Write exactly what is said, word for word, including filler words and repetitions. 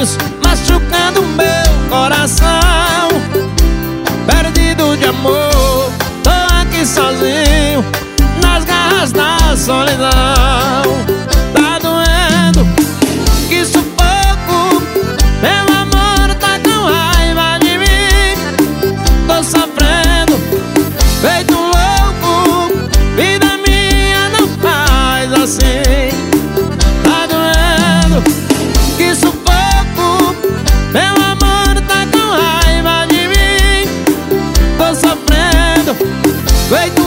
olhos, machucando meu coração. Perdido de amor, tô aqui sozinho, nas garras da solidão. Tá doendo, que sufoco, meu amor tá com raiva de mim. Tô sofrendo, feito um louco, vida minha não faz assim. Tá doendo, que sufoco, meu amor tá com raiva de mim. Tô sofrendo, feito